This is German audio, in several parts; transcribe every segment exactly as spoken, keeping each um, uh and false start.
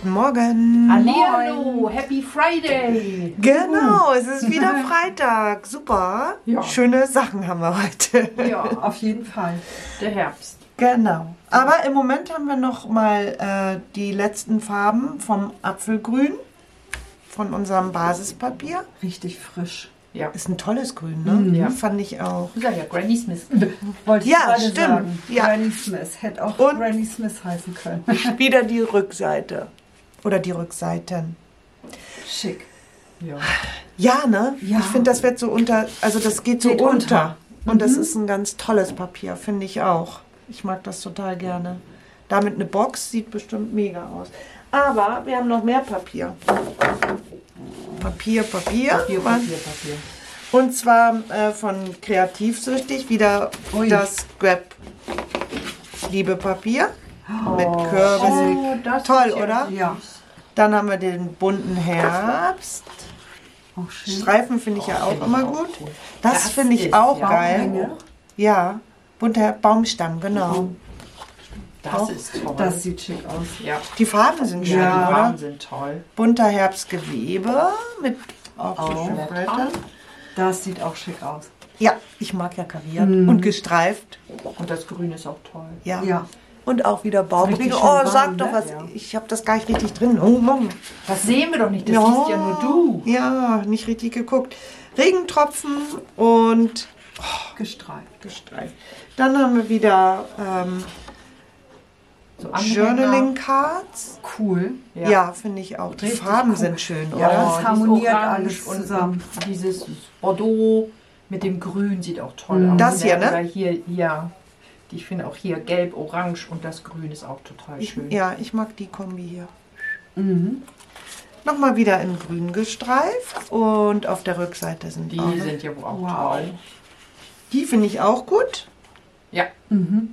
Guten Morgen. Hallihallo, Happy Friday. Genau, es ist wieder Freitag. Super. Ja. Schöne Sachen haben wir heute. Ja, auf jeden Fall. Der Herbst. Genau. Aber im Moment haben wir noch mal äh, die letzten Farben vom Apfelgrün, von unserem Basispapier. Richtig frisch. Ja. Ist ein tolles Grün, ne? Mhm. Ja. Fand ich auch. Du sagst ja Granny Smith. Wollte ich Ja, gerade stimmt. sagen. Ja. Granny Smith. Hätte auch Und- Granny Smith heißen können. Wieder die Rückseite. Oder die Rückseiten. Schick. Ja. Ja, ne? Ja. Ich finde, das wird so unter, also das geht so Geht unter. unter. Und das Mhm. ist ein ganz tolles Papier, finde ich auch. Ich mag das total gerne. Damit eine Box sieht bestimmt mega aus. Aber wir haben noch mehr Papier. Papier, Papier. Papier, Papier, Papier. Und zwar äh, von Kreativsüchtig wieder Ui. das Scrap Liebe Papier mit Kürbis. Oh, das Toll, ist ja oder? süß. Ja. Dann haben wir den bunten Herbst. Auch schön. Streifen finde ich ja auch find ich immer auch gut. cool. Das, Das finde ich ist auch ja geil. Baumringe. Ja, bunter Baumstamm, genau. Das Auch. ist toll. Das sieht schick aus. ja. Die Farben sind schön, Ja, die oder? Farben sind toll. Bunter Herbstgewebe mit auch so Auch. schön Blättern. Das sieht auch schick aus. Ja, ich mag ja kariert Mhm. und gestreift. Und das Grün ist auch toll. Ja. Ja. Und auch wieder Baumringe. Richtig Oh, schön sag warm, doch ne? was. Ja. Ich habe das gar nicht richtig drin. Oh, Mann. Das sehen wir doch nicht, das siehst ja nur du. Ja, nicht richtig geguckt. Regentropfen und Gestreift. gestreift. Dann haben wir wieder ähm, So Anhänger. Journaling Cards. Cool. Ja, finde ich auch. Die Richtig Farben cool. sind schön, Ja, oder? das dieses harmoniert Orange alles und, zusammen. Und dieses Bordeaux mit dem Grün sieht auch toll Mhm. aus. Das hier, ne? Oder hier, ja. Ich finde auch hier gelb, orange und das Grün ist auch total Ich, schön. ja, ich mag die Kombi hier. Mhm. Nochmal wieder in grün gestreift und auf der Rückseite sind Die auch, ne? sind ja wohl auch Wow. toll. Die finde ich auch gut. Ja, Mhm.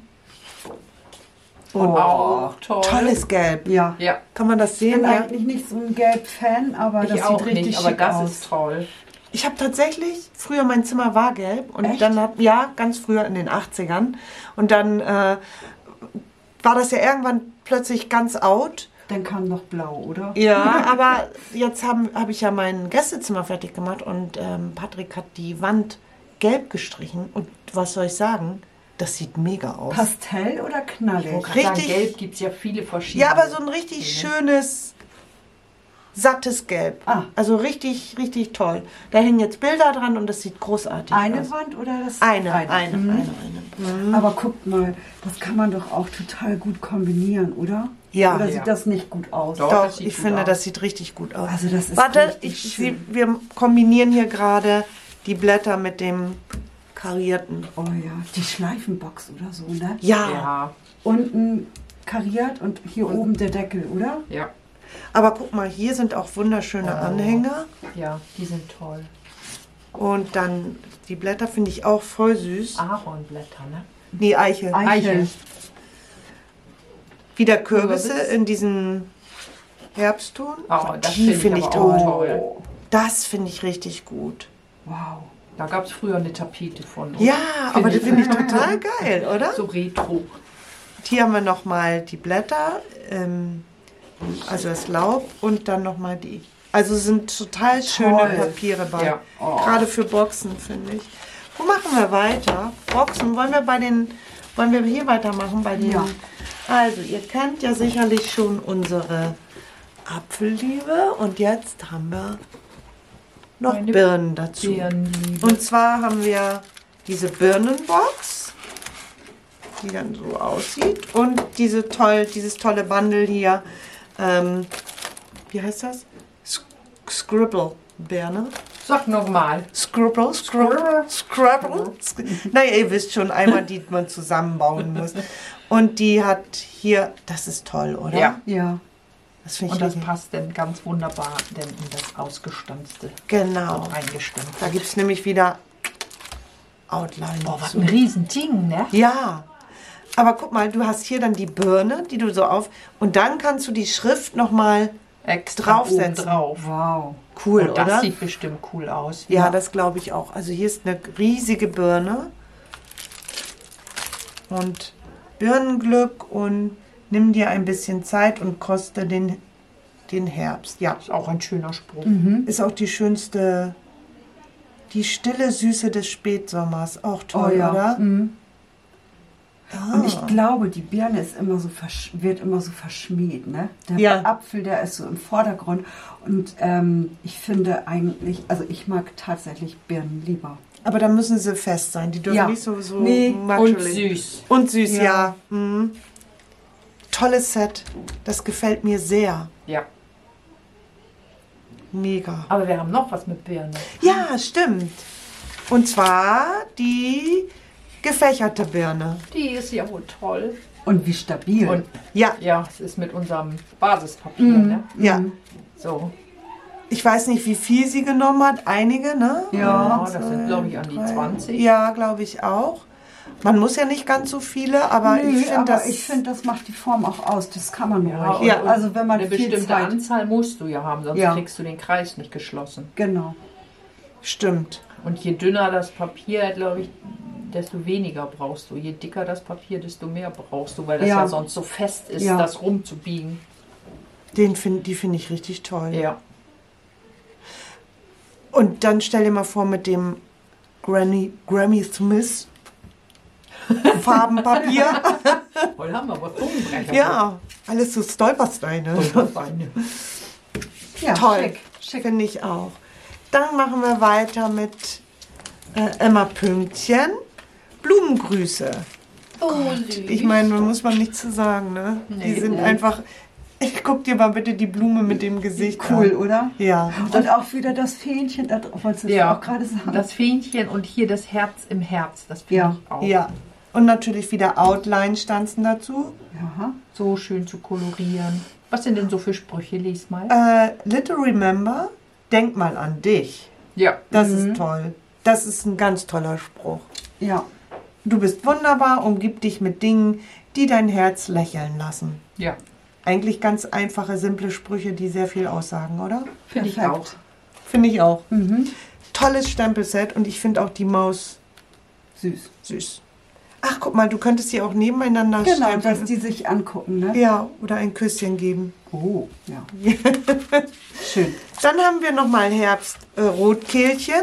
Und Oh. auch toll. tolles Gelb. Ja. Ja, Kann man das Ich sehen? bin Ja. eigentlich nicht so ein Gelb-Fan, aber ich das auch sieht richtig nicht, aber schick das aus. ist toll. Ich habe tatsächlich, früher mein Zimmer war gelb und Echt? dann hat, ja, ganz früher in den achtzigern. Und dann äh, war das ja irgendwann plötzlich ganz out. Dann kam noch blau, oder? Ja, aber jetzt habe hab ich ja mein Gästezimmer fertig gemacht und ähm, Patrick hat die Wand gelb gestrichen. Und was soll ich sagen? Das sieht mega aus. Pastell oder knallig? Ich kann sagen, Richtig- gelb gibt es ja viele verschiedene. Ja, aber so ein richtig schönes, sattes Gelb. Ah. Also richtig, richtig toll. Da hängen jetzt Bilder dran und das sieht großartig Eine aus. Wand oder das? Eine, eine, eine, Mhm. eine, eine. Aber guckt mal, das kann man doch auch total gut kombinieren, oder? Ja. Oder Ja. sieht das nicht gut aus? Doch. Doch, das sieht ich gut finde, aus. das sieht richtig gut aus. Also das ist Warte, richtig ich, schön. sie, wir kombinieren hier gerade die Blätter mit dem karierten. Oh ja, die Schleifenbox oder so, ne? Ja, Ja, Unten kariert und hier oben der Deckel, oder? ja, aber guck mal, hier sind auch wunderschöne Oh. Anhänger. ja, die sind toll. Und dann die Blätter finde ich auch voll süß. Ahornblätter, ne? Nee, Eichel. Eichel. Wieder Kürbisse Kürbis. in diesen Herbstton. Oh, das die finde finde ich ich aber auch toll. toll. Das finde ich richtig gut. Wow. Da gab es früher eine Tapete von. Ja, aber das ich. finde ich total geil, oder? So retro. Hier haben wir nochmal die Blätter, ähm, also das Laub und dann nochmal die. Also es sind total schöne Toll. Papiere bei. Ja. Oh. Gerade für Boxen, finde ich. Wo machen wir weiter? Boxen, wollen wir bei den, wollen wir hier weitermachen bei den? Ja. Also ihr kennt ja sicherlich schon unsere Apfelliebe und jetzt haben wir noch Eine Birnen dazu. Birnenliebe. Und zwar haben wir diese Birnenbox, die dann so aussieht. Und diese toll, dieses tolle Bundle hier. Ähm, wie heißt das? Sk- Scribble-Birne. Sag nochmal. Scribble, Scribble, Scribble. Naja, ihr wisst schon, einmal die man zusammenbauen muss. Und die hat hier, das ist toll, oder? Ja. Ja. Das finde ich Und das richtig- passt dann ganz wunderbar denn in das Ausgestanzte Genau. reingestimmt. Da gibt es nämlich wieder Outline. Boah, was dazu. ein Riesending, ne? Ja, aber guck mal, du hast hier dann die Birne, die du so auf... Und dann kannst du die Schrift nochmal Extra Draufsetzen. oben drauf. Wow. cool, Und das oder? sieht bestimmt cool aus. Ja, das glaube ich auch. Also hier ist eine riesige Birne. Und Birnenglück und nimm dir ein bisschen Zeit und koste den den Herbst. Ja, Ist auch ein schöner Spruch. ist auch die schönste, die stille Süße des Spätsommers. Auch toll, Oh ja. oder? Mhm. Ah. Und ich glaube, die Birne ist immer so versch wird immer so verschmäht, ne? Der Ja. Apfel, der ist so im Vordergrund. Und ähm, ich finde eigentlich, also ich mag tatsächlich Birnen lieber. Aber da müssen sie fest sein. Die dürfen Ja. nicht so, so Nee. Und matschelig. süß. Und süß, ja. Ja. Mhm. Tolles Set. Das gefällt mir sehr. Ja. Mega. Aber wir haben noch was mit Birne. Ja, stimmt. Und zwar die gefächerte Birne. Die ist ja wohl toll. Und wie stabil. Und Ja, ja, es ist mit unserem Basispapier, Mhm. ne? ja. So. Ich weiß nicht, wie viel sie genommen hat. Einige, ne? Ja. das sind, glaube ich, an die Drei. zwanzig. Ja, glaube ich auch. Man muss ja nicht ganz so viele, aber Nö, ich finde aber das... ich finde, das macht die Form auch aus. Das kann man Ja, ruhig. und- Ja. und Also wenn man eine viel bestimmte Zeit... Anzahl musst du ja haben, sonst Ja. kriegst du den Kreis nicht geschlossen. Genau. Stimmt. Und je dünner das Papier, glaube ich, desto weniger brauchst du. Je dicker das Papier, desto mehr brauchst du, weil das ja, Ja. sonst so fest ist, Ja. das rumzubiegen. Den find, die finde ich richtig toll. Ja. Und dann stell dir mal vor, mit dem Granny, Grammy Smith Farbenpapier. Heute haben wir aber Zungenbrecher. Ja, alles so Stolpersteine. Stolpersteine. Ja, Toll, schick. Schick. finde ich auch. Dann machen wir weiter mit äh, Emma Pünktchen. Blumengrüße. Oh, süß. Ich meine, da muss man nichts zu sagen, ne? Die Nee. sind einfach... Ich guck dir mal bitte die Blume mit dem Gesicht Cool, an. oder? Ja. Und auch wieder das Fähnchen, da drauf, wolltest du Ja. auch gerade sagen. Das Fähnchen und hier das Herz im Herz, das finde Ja. ich auch Ja. Und natürlich wieder Outline-Stanzen dazu. Aha. so schön zu kolorieren. Was sind denn so für Sprüche? Lies mal. Äh, Little Remember, denk mal an dich. Ja. Das ist toll. Das ist ein ganz toller Spruch. Ja. Du bist wunderbar, umgib dich mit Dingen, die dein Herz lächeln lassen. Ja. Eigentlich ganz einfache, simple Sprüche, die sehr viel aussagen, oder? Finde ich Perfekt. auch. Finde ich auch. Mhm. Tolles Stempelset und ich finde auch die Maus Süß. süß. Ach, guck mal, du könntest sie auch nebeneinander Genau, stempeln. dass die sich angucken, ne? Ja, oder ein Küsschen geben. Oh, ja. Schön. Dann haben wir nochmal Herbst äh, Rotkehlchen.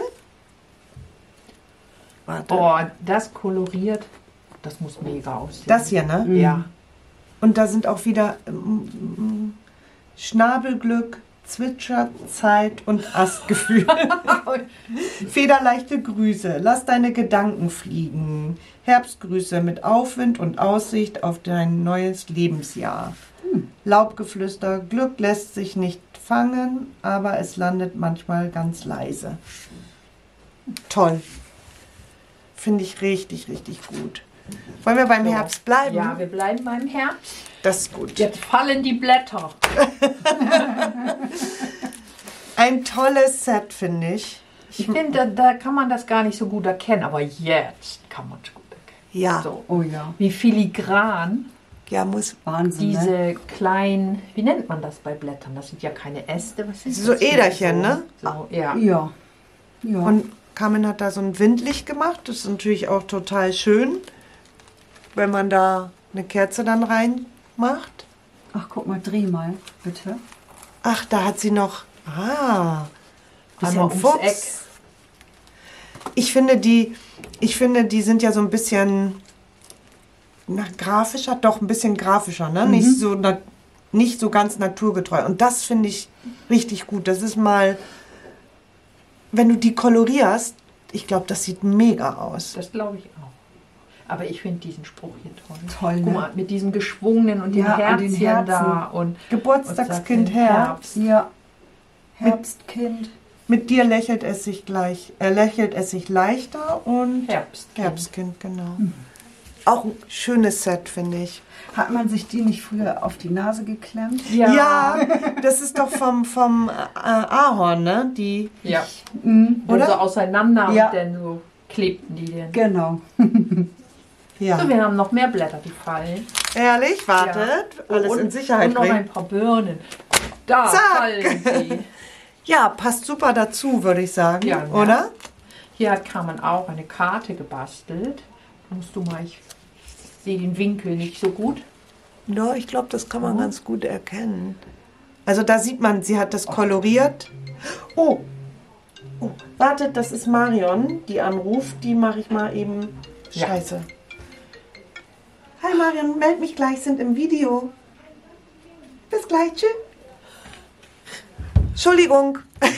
Warte. Oh, das koloriert, das muss mega aussehen. Das hier, ne? Ja. Und da sind auch wieder ähm, ähm, Schnabelglück, Zwitscherzeit und Astgefühl. Federleichte Grüße, lass deine Gedanken fliegen. Herbstgrüße mit Aufwind und Aussicht auf dein neues Lebensjahr. Laubgeflüster, Glück lässt sich nicht fangen, aber es landet manchmal ganz leise. Toll. Finde ich richtig, richtig gut. Wollen wir beim So. Herbst bleiben? Ja, wir bleiben beim Herbst. Das ist gut. Jetzt fallen die Blätter. Ein tolles Set, finde ich. Ich finde, da, da kann man das gar nicht so gut erkennen, aber jetzt kann man es gut erkennen. Ja, So. Oh ja. Wie filigran ja, muss. Wahnsinn, ne? diese kleinen, wie nennt man das bei Blättern? Das sind ja keine Äste. Was sind So das? Äderchen, so, ne? So, ja. Ja. Ja. Und Carmen hat da so ein Windlicht gemacht. Das ist natürlich auch total schön, wenn man da eine Kerze dann reinmacht. Ach, guck mal, dreh mal, bitte. Ach, da hat sie noch. Ah, bisschen Einmal ums Fuchs. Eck. Ich finde die, ich finde, die sind ja so ein bisschen na, grafischer, doch ein bisschen grafischer, ne? Nicht so na, nicht so ganz naturgetreu. Und das finde ich richtig gut. Das ist mal, wenn du die kolorierst, ich glaube, das sieht mega aus. Das glaube ich auch. Aber ich finde diesen Spruch hier toll. Toll, Guck ne? mal, mit diesem geschwungenen und Ja, den an den Herzchen Herzen. da. Und, Geburtstagskind und sagt, Herbst. Ja. Herbstkind. Mit dir lächelt es sich gleich, äh, lächelt es sich leichter und Herbst. Herbstkind, genau. Auch ein schönes Set, finde ich. Hat man sich die nicht früher auf die Nase geklemmt? Ja. Ja, das ist doch vom, vom äh, Ahorn, ne? Die, Ja. Mhm. Oder? Oder? So auseinander Ja. und dann so klebten die denn. Genau. ja. So, wir haben noch mehr Blätter, die fallen. Ehrlich, wartet, Ja. alles und, in Sicherheit Und noch bringen. ein paar Birnen. Da Zack. fallen sie. Ja, passt super dazu, würde ich sagen, Ja, ne? oder? Hier hat Carmen auch eine Karte gebastelt. Musst du mal, ich sehe den Winkel nicht so gut. Ja, ich glaube, das kann man ganz gut erkennen. Also da sieht man, sie hat das koloriert. Oh, oh, wartet, das ist Marion, die anruft. Die mache ich mal eben. Ja. Scheiße. Hi Marion, meld mich gleich, sind im Video. Bis gleich, tschüss. Entschuldigung.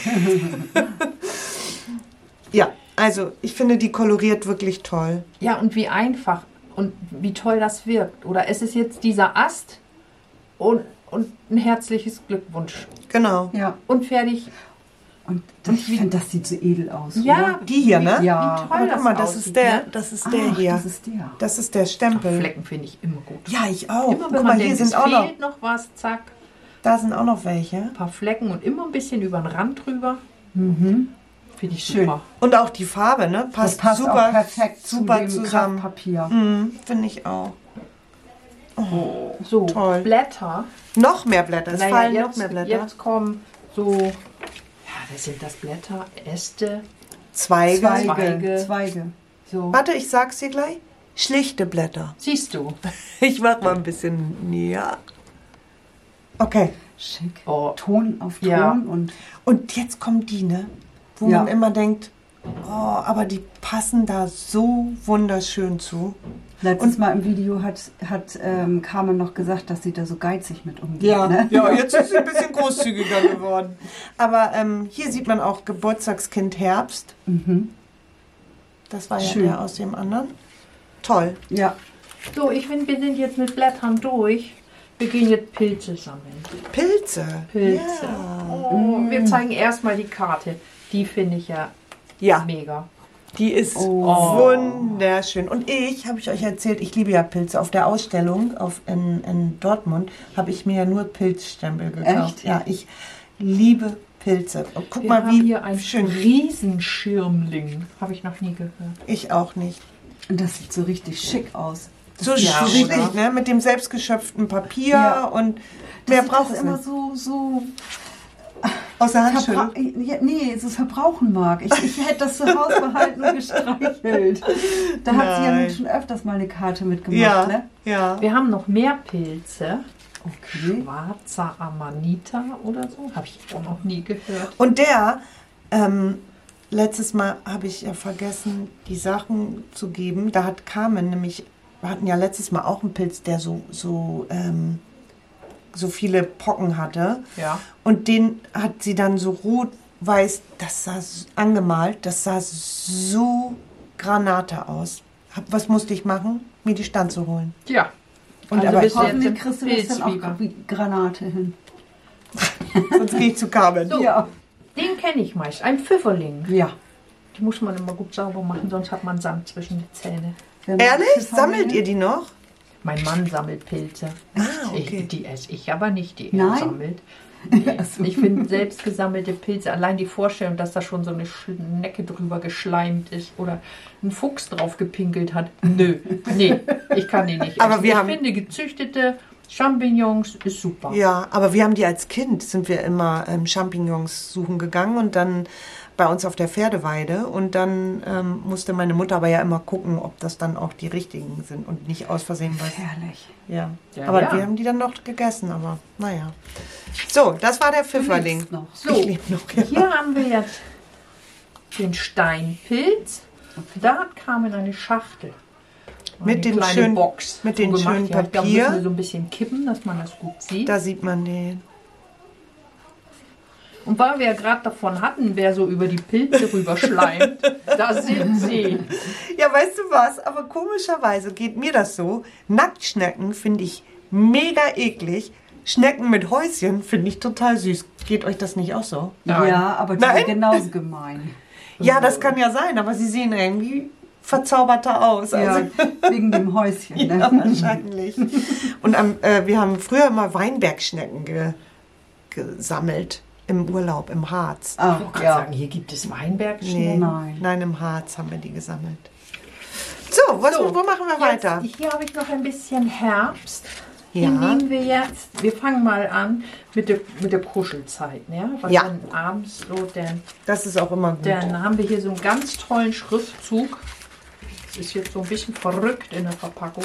Ja, also ich finde, die koloriert wirklich toll. Ja, und wie einfach und wie toll das wirkt. Oder es ist jetzt dieser Ast und, und ein herzliches Glückwunsch. Genau. Ja, Und fertig. und das, ich finde, das sieht so edel aus. Ja, Die hier, ne? Ja. Wie toll Aber das guck mal, das aussieht, ist der, ne? das ist Ach, der hier. das ist der. Das ist der Stempel. Flecken finde ich immer gut. Ja, ich auch. Immer Guck wenn mal, man hier denkt, sind es auch noch, fehlt noch was, zack, da sind auch noch welche. ein paar Flecken und immer ein bisschen über den Rand drüber. Mhm. Finde ich Schön. super. Und auch die Farbe, ne? Das Passt, passt super, auch perfekt super zu dem zusammen. Kraftpapier. Mhm, finde ich auch. So, Toll. Blätter. Noch mehr Blätter, es Naja, fallen jetzt, noch mehr Blätter. Jetzt kommen so, ja, was sind das Blätter? Äste. Zweige. Zweige. Zweige. Zweige. So. Warte, ich sag's dir gleich. Schlichte Blätter. Siehst du? Ich mach mal ein bisschen näher. Okay. Schick. Oh. Ton auf Ton Ja. und Und jetzt kommen die, ne? Wo Ja. man immer denkt, oh, aber die passen da so wunderschön zu. letztes Mal im Video hat, hat ähm, Carmen noch gesagt, dass sie da so geizig mit umgeht. Ne? ja, jetzt ist sie ein bisschen großzügiger geworden. Aber ähm, hier sieht man auch Geburtstagskind Herbst. Mhm. Das war ja Schön. der aus dem anderen. Toll. Ja. So, ich finde, wir sind jetzt mit Blättern durch. Wir gehen jetzt Pilze sammeln. Pilze. Pilze. Ja. Oh, wir zeigen erstmal die Karte. Die finde ich ja Ja, mega. die ist Oh. wunderschön. Und ich, habe ich euch erzählt, ich liebe ja Pilze. Auf der Ausstellung auf, in, in Dortmund habe ich mir ja nur Pilzstempel gekauft. Echt? Ja, ich liebe Pilze. Und guck Wir mal, haben wie hier einen schön. Riesenschirmling. Habe ich noch nie gehört. Ich auch nicht. Und das sieht so richtig schick aus. So Ja, schlicht, oder? ne? Mit dem selbstgeschöpften Papier Ja. und Das mehr sieht braucht das es immer nicht. so, so Aus der Hand verbra schütteln. ja, nee, so verbrauchen mag. Ich, ich hätte das zu Hause behalten und gestreichelt. Da hat sie ja Nein. nun schon öfters mal eine Karte mitgemacht, Ja, ne? ja. Wir haben noch mehr Pilze. Okay. Schwarzer Amanita oder so. Habe ich auch noch nie gehört. Und der, ähm, letztes Mal habe ich ja vergessen, die Sachen zu geben. Da hat Carmen nämlich, wir hatten ja letztes Mal auch einen Pilz, der so, so, ähm, so viele Pocken hatte. Ja. Und den hat sie dann so rot-weiß, das sah s- angemalt, das sah so Granate aus. Hab, was musste ich machen? Mir die Stanze holen. Ja. Und Also aber bist du jetzt Hoffentlich im kriegst du das dann Pilzfieber. auch wie Granate hin. sonst gehe ich zu Carmen. So. Ja. Den kenne ich meist. Ein Pfifferling. Ja. Die muss man immer gut sauber machen, sonst hat man Sand zwischen die Zähne. Wenn man Ehrlich? Pfifferlinge- Sammelt ihr die noch? Mein Mann sammelt Pilze. Ah, okay. Ich, die esse ich aber nicht, die Nein? er sammelt. Nee. Ich finde selbst gesammelte Pilze, allein die Vorstellung, dass da schon so eine Schnecke drüber geschleimt ist oder ein Fuchs drauf gepinkelt hat. Nö, nee, ich kann die nicht Aber essen. wir ich haben- finde gezüchtete Champignons ist super. Ja, aber wir haben die als Kind, sind wir immer ähm, Champignons suchen gegangen und dann bei uns auf der Pferdeweide und dann ähm, musste meine Mutter aber ja immer gucken, ob das dann auch die richtigen sind und nicht aus Versehen was. Herrlich. Ja. Ja, aber ja. wir haben die dann noch gegessen, aber naja. So, das war der Pfifferling. lebst noch. So, Ich lebe noch, ja. hier haben wir jetzt den Steinpilz. Da kam in eine Schachtel. Mit Eine dem kleine schönen- Box mit dem zugemacht. schönen Ja, ich glaub, Papier. müssen wir so ein bisschen kippen, dass man das gut sieht. Da sieht man den. Und weil wir ja gerade davon hatten, wer so über die Pilze rüberschleimt, da sind sie. Ja, weißt du was? Aber komischerweise geht mir das so. Nacktschnecken finde ich mega eklig. Schnecken mit Häuschen finde ich total süß. Geht euch das nicht auch so? Nein. Ja, aber die Nein? sind genauso gemein. Ja, das kann ja sein, aber sie sehen irgendwie verzauberter aus. Ja, Also, wegen dem Häuschen. Ne? ja, wahrscheinlich. Und am, äh, wir haben früher immer Weinbergschnecken ge gesammelt im Urlaub im Harz. Ich Ah, wollte gerade ja. sagen, hier gibt es Weinbergschnecken. Nee, Nein. nein, im Harz haben wir die gesammelt. So, was, So, wo machen wir weiter? Jetzt, hier habe ich noch ein bisschen Herbst. Ja. Hier nehmen wir jetzt, wir fangen mal an mit der, mit der Kuschelzeit. Ne? Weil Ja. dann abends so, dann, Das ist auch immer gut. dann haben wir hier so einen ganz tollen Schriftzug. Das ist jetzt so ein bisschen verrückt in der Verpackung.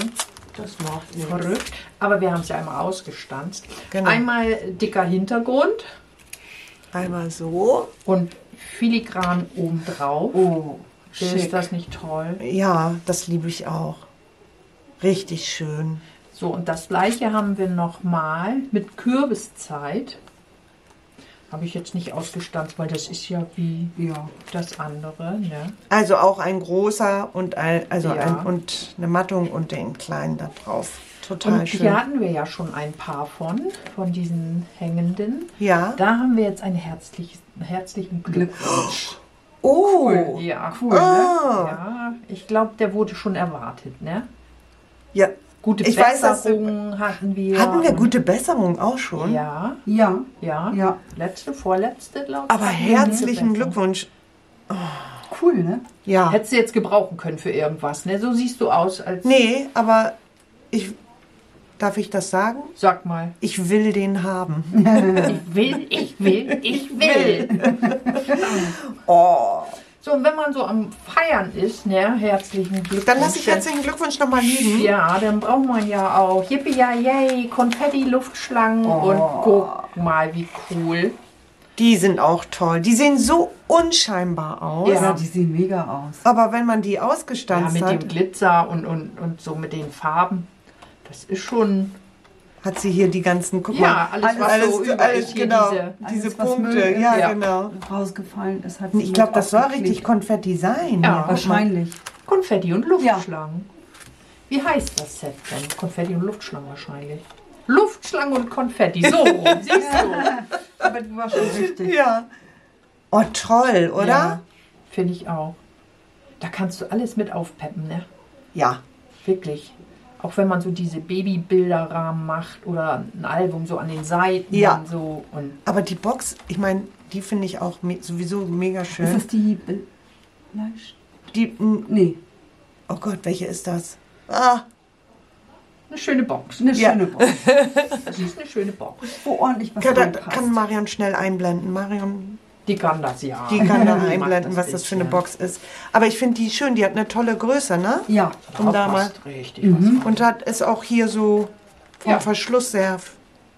Das macht nichts. Verrückt. Aber wir haben es ja einmal ausgestanzt. Genau. Einmal dicker Hintergrund Einmal so. und filigran obendrauf. Oh, Ist schick. das nicht toll? Ja, das liebe ich auch. Richtig schön. So, und das gleiche haben wir nochmal mit Kürbiszeit. Habe ich jetzt nicht ausgestanzt, weil das ist ja wie Ja. das andere. Ne? Also auch ein großer und ein, also Ja. ein, und eine Mattung und den kleinen da drauf. Total Und schön. hier hatten wir ja schon ein paar von, von diesen hängenden. Ja. Da haben wir jetzt einen herzlichen, herzlichen Glückwunsch. Oh. Ja, Cool, ne? Ah. ja, ich glaube, der wurde schon erwartet. Ne? Ja. Gute Ich weiß, dass- Besserung hatten wir. Hatten wir und- gute Besserung auch schon? Ja, Ja, ja, ja. Letzte, vorletzte, glaube ich. Aber hatten wir herzlichen gute Besserung. Glückwunsch. Cool, ne? Ja. Hättest du jetzt gebrauchen können für irgendwas, ne? So siehst du aus als... Nee, aber ich. Darf ich das sagen? Sag mal. Ich will den haben. Ich will, ich will, ich will. Oh. So, und wenn man so am Feiern ist, ne? Herzlichen Glückwunsch. Dann lasse ich herzlichen Glückwunsch nochmal liegen. Ja, dann braucht man ja auch Yippie ja yay, Konfetti, Luftschlangen Oh. und guck mal, wie cool. Die sind auch toll. Die sehen so unscheinbar aus. Ja. Ja, die sehen mega aus. Aber wenn man die Ja, ausgestanzt mit hat, dem Glitzer und, und, und so mit den Farben. Das ist schon... hat sie hier die ganzen, guck Ja, mal. alles, was alles, so über alles ist hier, genau. diese... Diese Alles, was Punkte. Müll ist. Ja, Ja. genau. Rausgefallen ist, hat sie Ich mit glaube, das soll aufgeklebt. richtig Konfetti sein. Ja, Hier. Wahrscheinlich. Konfetti und Luftschlangen. Wie heißt das Set denn? Konfetti und Luftschlangen wahrscheinlich. Luftschlangen und Konfetti. So rum, siehst du. Aber du warst schon richtig. Ja. Oh, toll, oder? Ja, finde ich auch. Da kannst du alles mit aufpeppen, ne? Ja. Wirklich. Auch wenn man so diese Babybilderrahmen macht oder ein Album so an den Seiten Ja. und so. Und Aber die Box, ich meine, die finde ich auch me sowieso mega Ist schön. das die Bil- Fleisch? Die, m, Nee, oh Gott, welche ist das? Ah, eine schöne Box. eine Ja. schöne Box, Das ist eine schöne Box. wo ordentlich was kann, da, reinpasst. kann Marion schnell einblenden. Marion, Die kann das ja. die kann da Die mag einblenden, was das ist, für eine ja. Box ist. Aber ich finde die schön, die hat eine tolle Größe, ne? Ja, Um da mal. passt richtig. was Und hat ist auch hier so vom Ja. Verschluss sehr f-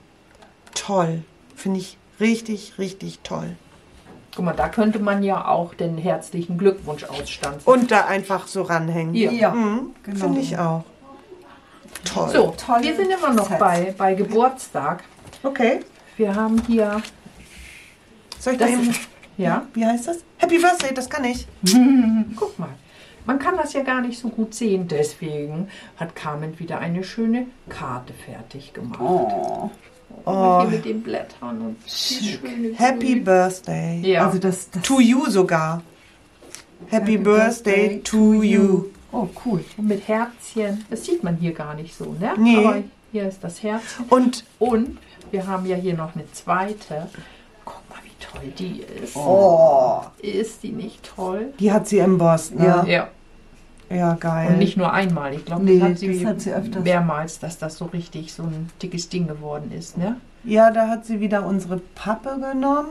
toll. Finde ich richtig, richtig toll. Guck mal, da könnte man ja auch den herzlichen Glückwunsch ausstanzen. Und da einfach so ranhängen. Hier. ja. Mhm, Genau. Finde ich auch. Toll. So, Tolle wir sind immer noch Sets. bei, bei Geburtstag. Okay. Wir haben hier, Soll ich da Das eben. ist- ja, Wie heißt das? Happy Birthday, das kann ich. guck mal. Man kann das ja gar nicht so gut sehen, deswegen hat Carmen wieder eine schöne Karte fertig gemacht. Oh, Oh, Hier mit den Blättern und die schöne Happy Grün. Birthday. Ja, also das, das To you sogar. Happy, Happy Birthday, Birthday to you. Oh, cool. und mit Herzchen. Das sieht man hier gar nicht so, ne? Nee. Aber hier ist das Herzchen. Und Und wir haben ja hier noch eine zweite. Guck mal, wie toll die ist. oh, Ist die nicht toll? die hat sie embossed, ne? Ja. Ja. Ja, geil. Und nicht nur einmal. Ich glaube, Nee, das, hat sie das hat sie öfters. mehrmals, dass das so richtig so ein dickes Ding geworden ist, ne? Ja, da hat sie wieder unsere Pappe genommen.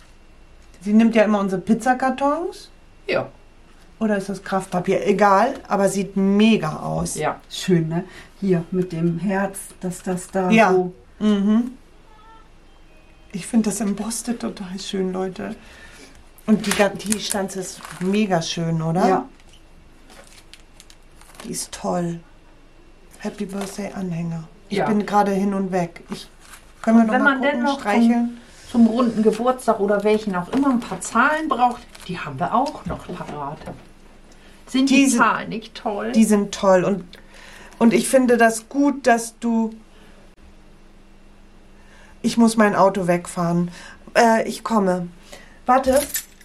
Sie nimmt ja immer unsere Pizzakartons. Ja. Oder ist das Kraftpapier? Egal, aber sieht mega aus. Ja. Schön, ne? Hier mit dem Herz, dass das da Ja. so. Mhm. Ich finde das Embossed total schön, Leute. Und die, ga- die Stanze ist mega schön, oder? Ja. Die ist toll. Happy Birthday Anhänger. Ich Ja. bin gerade hin und weg. Ich, können wir Und noch wenn mal man gucken, denn noch streicheln? Zum runden Geburtstag oder welchen auch immer ein paar Zahlen braucht, die haben wir auch noch parat. Sind die Diese- Zahlen nicht toll? Die sind toll. Und, und ich finde das gut, dass du... Ich muss mein Auto wegfahren. Äh, ich komme. Warte.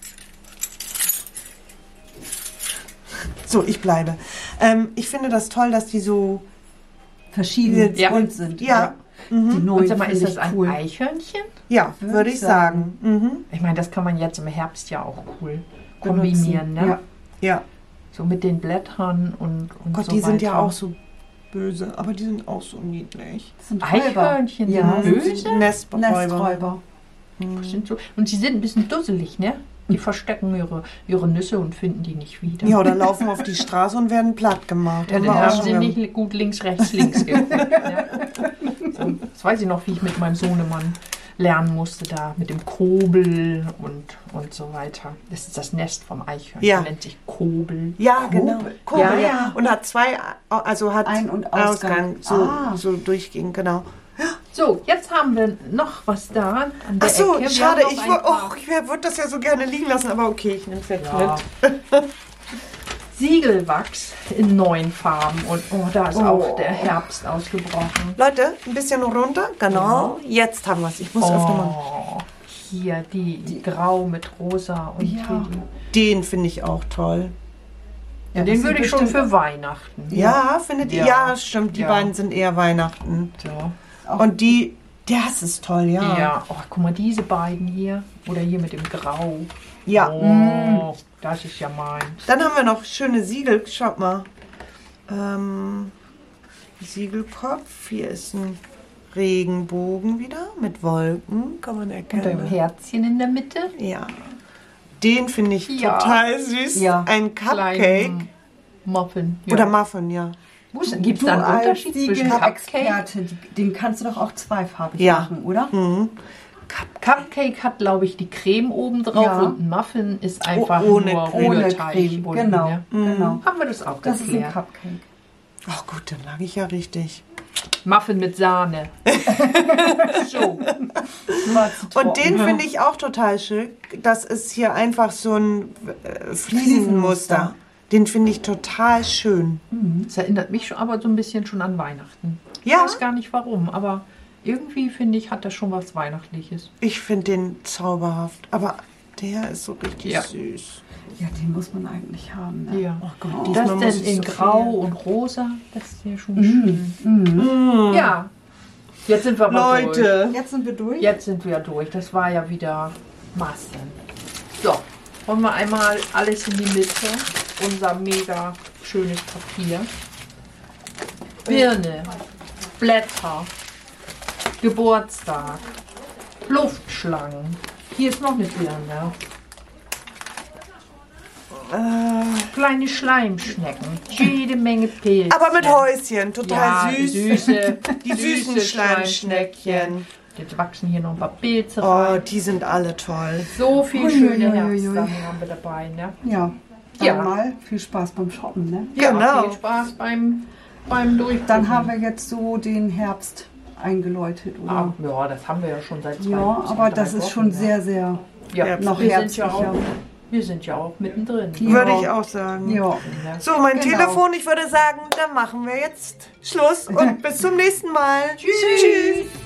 So, ich bleibe. Ähm, ich finde das toll, dass die so... Verschieden Ja. bunt sind. Ja. Die Mhm. neuen Und sag mal, ist finde das ich ein cool. Eichhörnchen? Ja, Würde würde ich ich sagen. Mhm. Ich meine, das kann man jetzt im Herbst ja auch cool kombinieren, ne? Ja. Ja. So mit den Blättern und, und Gott, so die sind ja weiter. auch so böse, aber die sind auch so niedlich. Das sind Räuber. Eichhörnchen sind Ja, böse? Nesträuber. Nesträuber. Sind so, und sie sind ein bisschen dusselig, ne? Die verstecken ihre, ihre Nüsse und finden die nicht wieder. Ja, oder laufen auf die Straße und werden platt gemacht. Ja, Haben dann wir auch haben schon sie gehabt. nicht gut links, rechts, links geguckt. Ja. So, das weiß ich noch, wie ich mit meinem Sohnemann lernen musste, da mit dem Kobel und, und so weiter. Das ist das Nest vom Eichhörnchen, Ja. nennt sich Kobel. Ja, genau. Kurbel, Ja, ja, ja. Und hat zwei, also hat Ein- und Ausgang. so, Ah. so durchging, genau. So, jetzt haben wir noch was da an der Ach so, Ecke. Wir schade, haben noch ich, ein wür- paar oh, ich würde das ja so gerne liegen lassen, aber okay, ich nehme es jetzt Ja. mit. Siegelwachs in neun Farben und oh, da ist Oh. auch der Herbst ausgebrochen. Leute, ein bisschen runter, genau. Jetzt haben wir es. Ich muss öfter machen. Oh, hier die, die Grau mit Rosa und Ja. hier die. Den finde ich auch toll. Ja, das den sieht würde ich schon bestimmt- für Weihnachten. Ja, findet ihr? Ja. Ja, stimmt. Die Ja. beiden sind eher Weihnachten. So. Und die, das ist toll, ja. Ja, oh, guck mal, diese beiden hier. Oder hier mit dem Grau. Ja. Oh, das ist ja meins. Dann haben wir noch schöne Siegel. Schaut mal. Ähm, Siegelkopf. Hier ist ein Regenbogen wieder mit Wolken. Kann man Und ein erkennen. Herzchen in der Mitte. Ja. Den finde ich Ja. total süß. Ja. Ein Cupcake. Kleinen Muffin. Ja. Oder Muffin, ja. Gibt es Du da einen als Unterschied zwischen Cupcake? Siegel-Experte, den kannst du doch auch zweifarbig Ja. machen, oder? Mhm. Cupcake hat, glaube ich, die Creme oben drauf Ja. und ein Muffin ist einfach ohne nur Creme. Ohne Rührteig. Creme, unten, genau. ja. genau. Haben wir das auch Das ist ein geklärt. Cupcake. Ach gut, dann lag ich ja richtig. Muffin mit Sahne. So. War zu trocken. Und den finde ich auch total schön. Das ist hier einfach so ein äh, Fliesenmuster. Den finde ich total schön. Das erinnert mich schon, aber so ein bisschen schon an Weihnachten. Ich Ja. weiß gar nicht warum, aber irgendwie finde ich, hat das schon was Weihnachtliches. Ich finde den zauberhaft. Aber der ist so richtig Ja. süß. Ja, den muss man eigentlich haben. Ne? Ja. Oh Gott, Das diesmal muss denn ich in so Grau viel. und Rosa, das ist ja schon schön. Mhm. Ja, jetzt sind wir aber durch. Leute. Jetzt sind wir durch. Jetzt sind wir durch. Das war ja wieder Masken. So, wollen wir einmal alles in die Mitte. Unser mega schönes Papier. Birne, Blätter, Geburtstag, Luftschlangen. Hier ist noch eine Birne. Äh, Kleine Schleimschnecken. Jede Menge Pilze. aber mit Häuschen, total Ja, süß. süße, Die süßen süße Schleimschneckchen. Jetzt wachsen hier noch ein paar Pilze Oh, rein. die sind alle toll. So viel Ui, schöne ui, ui, ui. Herbstsachen haben wir dabei, ne? Ja. Dann Ja. mal viel Spaß beim Shoppen. Ne? Ja, Genau. viel Spaß beim, beim Durchgucken. Dann haben wir jetzt so den Herbst eingeläutet, oder? Ah, ja, das haben wir ja schon seit zwei Ja, zwei, aber drei das ist Wochen, schon ne? sehr, sehr ja, Herbst. noch wir sind, ja herbstlicher. auch, wir sind ja auch mittendrin. Ja. Würde ich auch sagen. Ja. Ne? So, mein Genau. Telefon, ich würde sagen, dann machen wir jetzt Schluss und bis zum nächsten Mal. Tschüss. Tschüss.